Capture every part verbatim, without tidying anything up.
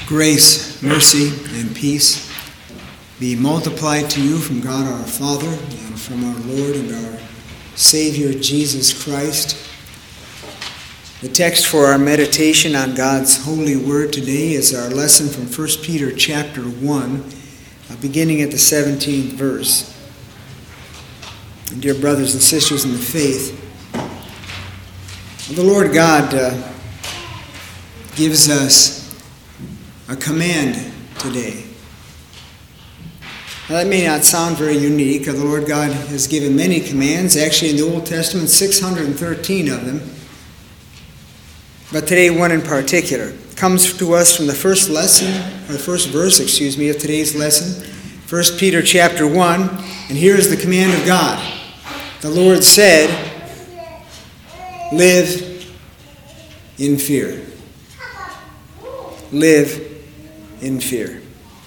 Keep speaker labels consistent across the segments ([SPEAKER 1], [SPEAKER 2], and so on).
[SPEAKER 1] Grace, mercy, and peace be multiplied to you from God our Father and from our Lord and our Savior Jesus Christ. The text for our meditation on God's holy word today is our lesson from First Peter chapter one, beginning at the seventeenth verse. And dear brothers and sisters in the faith, the Lord God uh, gives us a command today. Now, that may not sound very unique. The Lord God has given many commands. Actually, in the Old Testament, six hundred thirteen of them. But today, one in particular comes to us from the first lesson, or the first verse, excuse me, of today's lesson, First Peter chapter one. And here is the command of God. The Lord said, live in fear. Live in fear.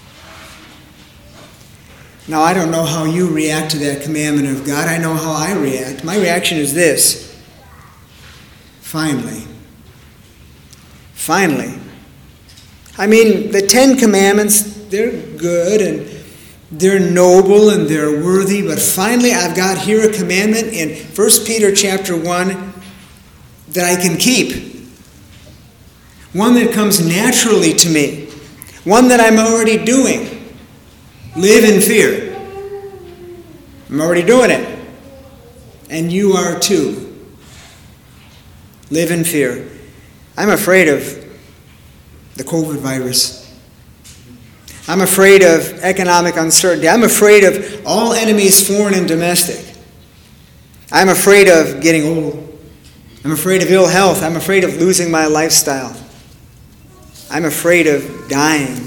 [SPEAKER 1] Now, I don't know how you react to that commandment of God. I know how I react. My reaction is this. Finally. Finally. I mean, the Ten Commandments, they're good and they're noble and they're worthy, but finally I've got here a commandment in First Peter chapter one that I can keep. One that comes naturally to me. One that I'm already doing. Live in fear. I'm already doing it. And you are too. Live in fear. I'm afraid of the COVID virus. I'm afraid of economic uncertainty. I'm afraid of all enemies, foreign and domestic. I'm afraid of getting old. I'm afraid of ill health. I'm afraid of losing my lifestyle. I'm afraid of dying.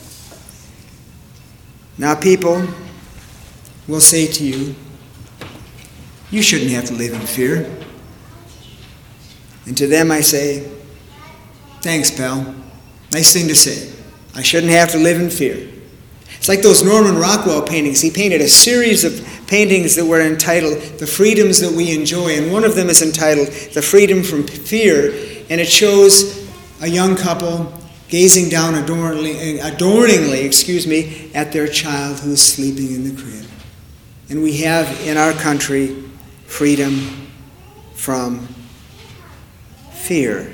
[SPEAKER 1] Now, people will say to you, you shouldn't have to live in fear. And to them I say, thanks, pal. Nice thing to say. I shouldn't have to live in fear. It's like those Norman Rockwell paintings. He painted a series of paintings that were entitled The Freedoms That We Enjoy. And one of them is entitled The Freedom from Fear. And it shows a young couple gazing down adorningly, adorningly, excuse me, at their child who's sleeping in the crib. And we have in our country freedom from fear.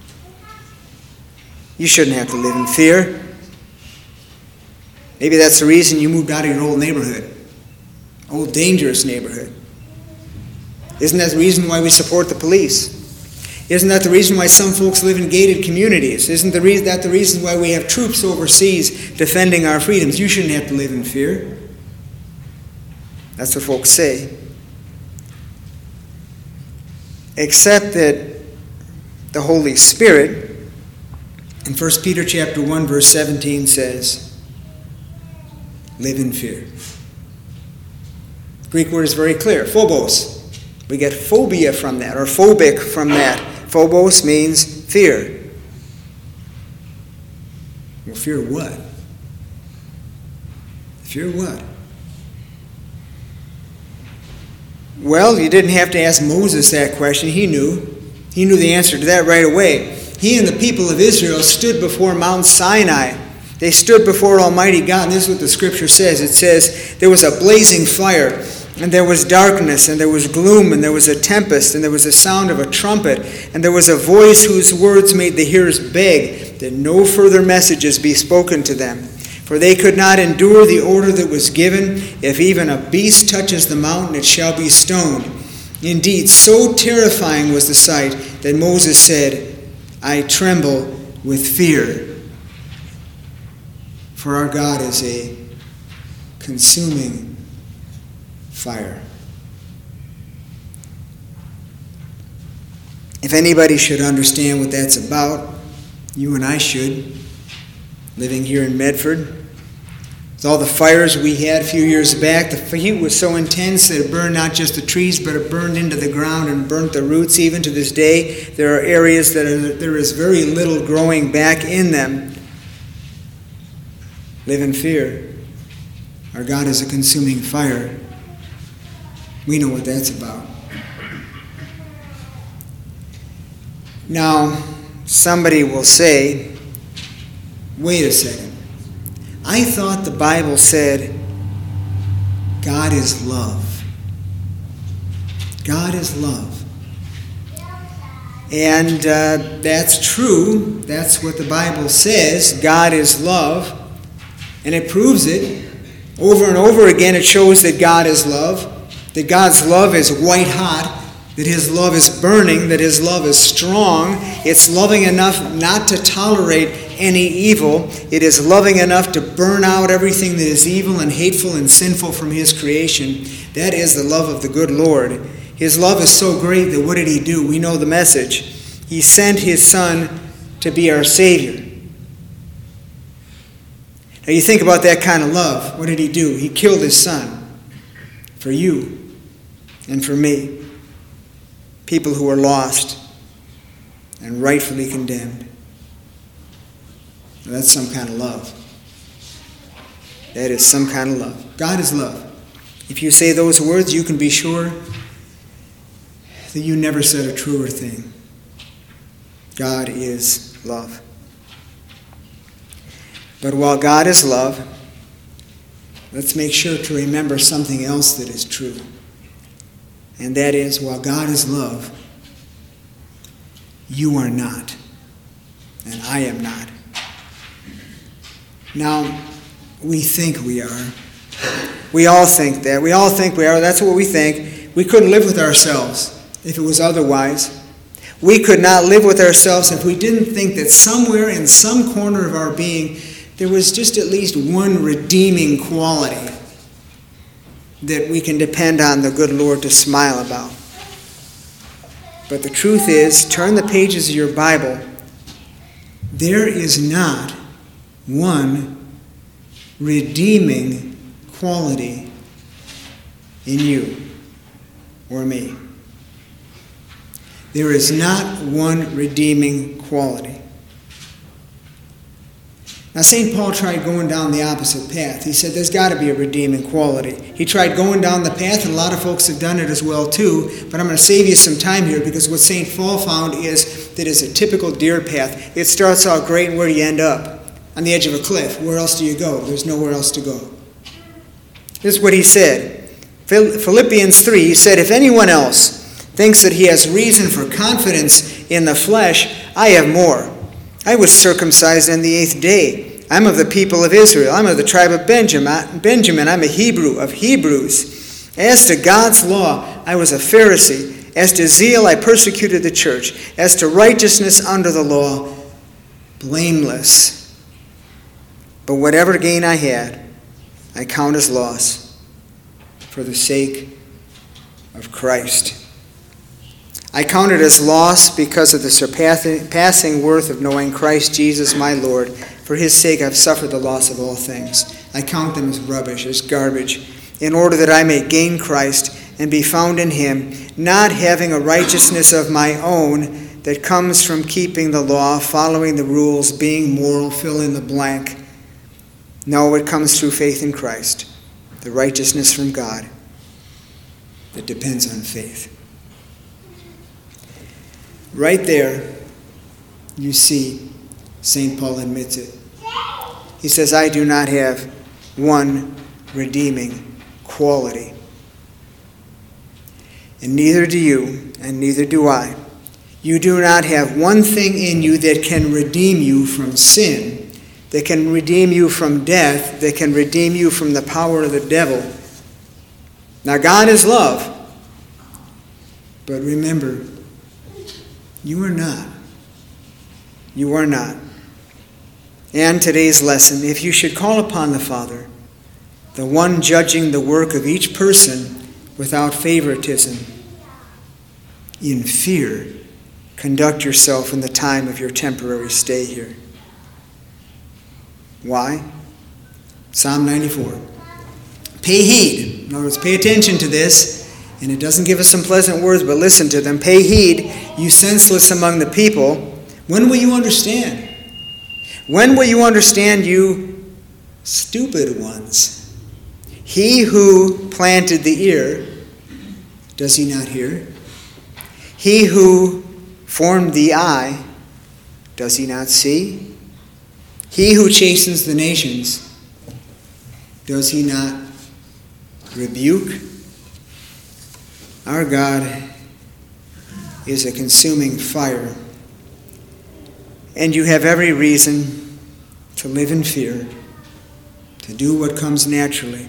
[SPEAKER 1] You shouldn't have to live in fear. Maybe that's the reason you moved out of your old neighborhood, old dangerous neighborhood. Isn't that the reason why we support the police? Isn't that the reason why some folks live in gated communities? Isn't the re- that the reason why we have troops overseas defending our freedoms? You shouldn't have to live in fear. That's what folks say. Except that the Holy Spirit, in First Peter chapter one, verse seventeen says, live in fear. The Greek word is very clear, phobos. We get phobia from that, or phobic from that. Phobos means fear. Well, fear what? Fear what? Well, you didn't have to ask Moses that question. He knew. He knew the answer to that right away. He and the people of Israel stood before Mount Sinai. They stood before Almighty God, and this is what the scripture says. It says, there was a blazing fire, and there was darkness, and there was gloom, and there was a tempest, and there was the sound of a trumpet, and there was a voice whose words made the hearers beg that no further messages be spoken to them. For they could not endure the order that was given, if even a beast touches the mountain, it shall be stoned. Indeed, so terrifying was the sight that Moses said, I tremble with fear. For our God is a consuming fire. If anybody should understand what that's about, you and I should, living here in Medford. With all the fires we had a few years back, the heat was so intense that it burned not just the trees, but it burned into the ground and burnt the roots. Even to this day, there are areas that are, there is very little growing back in them. Live in fear. Our God is a consuming fire. We know what that's about. Now, somebody will say, wait a second. I thought the Bible said God is love. God is love. And uh, that's true. That's what the Bible says. God is love. And it proves it. Over and over again, it shows that God is love. That God's love is white hot. That His love is burning. That His love is strong. It's loving enough not to tolerate any evil. It is loving enough to burn out everything that is evil and hateful and sinful from His creation. That is the love of the good Lord. His love is so great that what did He do? We know the message. He sent His Son to be our Savior. Now you think about that kind of love. What did He do? He killed His Son for you and for me. People who are lost and rightfully condemned. Now that's some kind of love. That is some kind of love. God is love. If you say those words, you can be sure that you never said a truer thing. God is love. But while God is love, let's make sure to remember something else that is true. And that is, while God is love, you are not. And I am not. Now, we think we are. We all think that. We all think we are. That's what we think. We couldn't live with ourselves if it was otherwise. We could not live with ourselves if we didn't think that somewhere in some corner of our being there was just at least one redeeming quality that we can depend on the good Lord to smile about. But the truth is, turn the pages of your Bible, there is not one redeeming quality in you or me. There is not one redeeming quality. Now, Saint Paul tried going down the opposite path. He said there's got to be a redeeming quality. He tried going down the path, and a lot of folks have done it as well too, but I'm going to save you some time here because what Saint Paul found is that it's a typical deer path. It starts out great, and where do you end up? On the edge of a cliff. Where else do you go? There's nowhere else to go. This is what he said. Philippians three, he said, if anyone else thinks that he has reason for confidence in the flesh, I have more. I was circumcised on the eighth day. I'm of the people of Israel. I'm of the tribe of Benjamin. Benjamin, I'm a Hebrew of Hebrews. As to God's law, I was a Pharisee. As to zeal, I persecuted the church. As to righteousness under the law, blameless. But whatever gain I had, I count as loss for the sake of Christ. I count it as loss because of the surpassing worth of knowing Christ Jesus my Lord. For his sake I've suffered the loss of all things. I count them as rubbish, as garbage, in order that I may gain Christ and be found in him, not having a righteousness of my own that comes from keeping the law, following the rules, being moral, fill in the blank. No, it comes through faith in Christ, the righteousness from God that depends on faith. Right there, you see, Saint Paul admits it. He says, I do not have one redeeming quality. And neither do you, and neither do I. You do not have one thing in you that can redeem you from sin, that can redeem you from death, that can redeem you from the power of the devil. Now, God is love. But remember, you are not. You are not. And today's lesson, if you should call upon the Father, the one judging the work of each person without favoritism, in fear, conduct yourself in the time of your temporary stay here. Why? Psalm ninety-four. Pay heed. In other words, pay attention to this. And it doesn't give us some pleasant words, but listen to them. Pay heed, you senseless among the people. When will you understand? When will you understand, you stupid ones? He who planted the ear, does he not hear? He who formed the eye, does he not see? He who chastens the nations, does he not rebuke? Our God is a consuming fire, and you have every reason to live in fear, to do what comes naturally.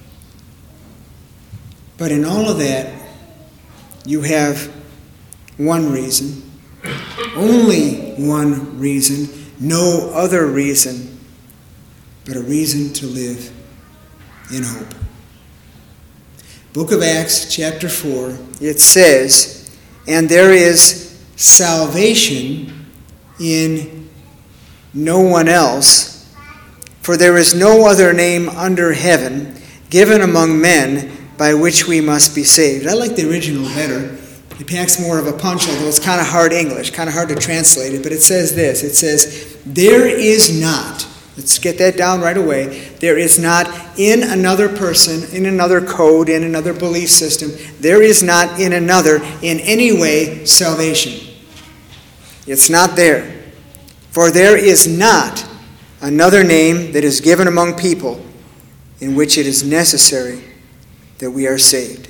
[SPEAKER 1] But in all of that, you have one reason, only one reason, no other reason, but a reason to live in hope. Book of Acts, chapter four, it says, "And there is salvation in no one else, for there is no other name under heaven given among men by which we must be saved." I like the original better. It packs more of a punch, although it's kind of hard English, kind of hard to translate it. But it says this. It says, "There is not," let's get that down right away, "there is not in another person, in another code, in another belief system, there is not in another in any way salvation." It's not there. "For there is not another name that is given among people in which it is necessary that we are saved."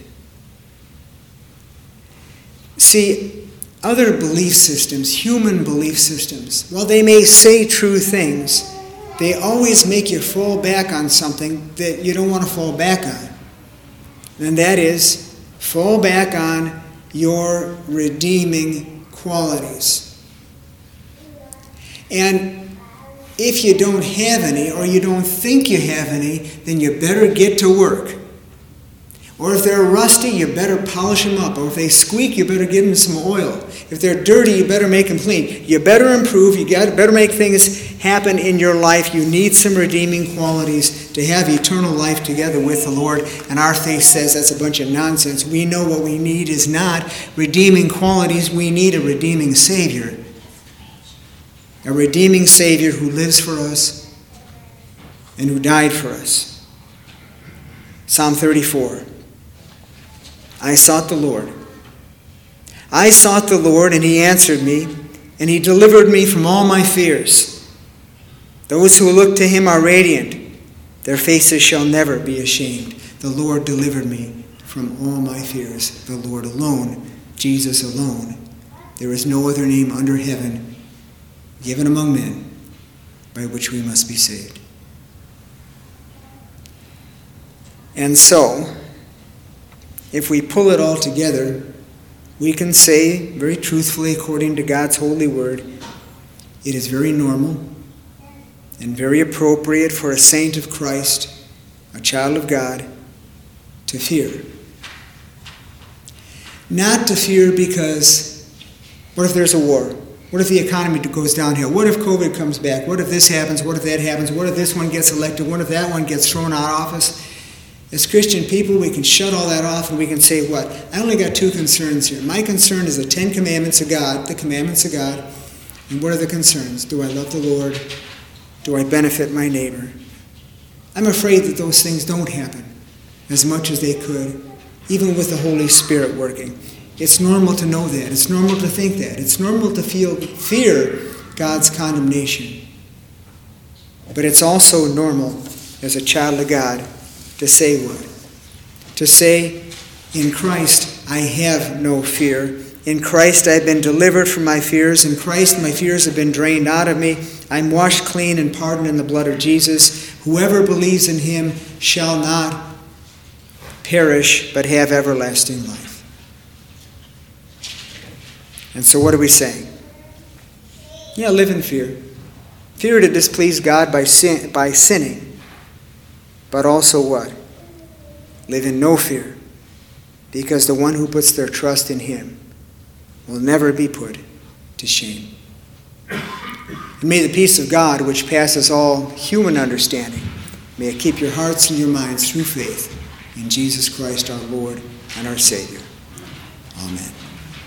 [SPEAKER 1] See, other belief systems, human belief systems, while they may say true things, they always make you fall back on something that you don't want to fall back on. And that is, fall back on your redeeming qualities. And if you don't have any, or you don't think you have any, then you better get to work. Or if they're rusty, you better polish them up. Or if they squeak, you better give them some oil. If they're dirty, you better make them clean. You better improve. You got better make things happen in your life. You need some redeeming qualities to have eternal life together with the Lord. And our faith says that's a bunch of nonsense. We know what we need is not redeeming qualities. We need a redeeming Savior. A redeeming Savior who lives for us and who died for us. Psalm thirty-four. I sought the Lord. I sought the Lord, and he answered me, and he delivered me from all my fears. Those who look to him are radiant. Their faces shall never be ashamed. The Lord delivered me from all my fears. The Lord alone, Jesus alone. There is no other name under heaven given among men by which we must be saved. And so, if we pull it all together, we can say very truthfully, according to God's holy word, it is very normal and very appropriate for a saint of Christ, a child of God, to fear. Not to fear because, what if there's a war? What if the economy goes downhill? What if COVID comes back? What if this happens? What if that happens? What if this one gets elected? What if that one gets thrown out of office? As Christian people, we can shut all that off and we can say, what? I only got two concerns here. My concern is the Ten Commandments of God, the commandments of God. And what are the concerns? Do I love the Lord? Do I benefit my neighbor? I'm afraid that those things don't happen as much as they could, even with the Holy Spirit working. It's normal to know that. It's normal to think that. It's normal to feel fear God's condemnation. But it's also normal as a child of God to say what? To say, in Christ I have no fear. In Christ I've been delivered from my fears. In Christ my fears have been drained out of me. I'm washed clean and pardoned in the blood of Jesus. Whoever believes in him shall not perish but have everlasting life. And so what are we saying? Yeah, live in fear. Fear to displease God by sin, by sinning. But also what? Live in no fear, because the one who puts their trust in him will never be put to shame. And may the peace of God, which passes all human understanding, may it keep your hearts and your minds through faith in Jesus Christ our Lord and our Savior. Amen.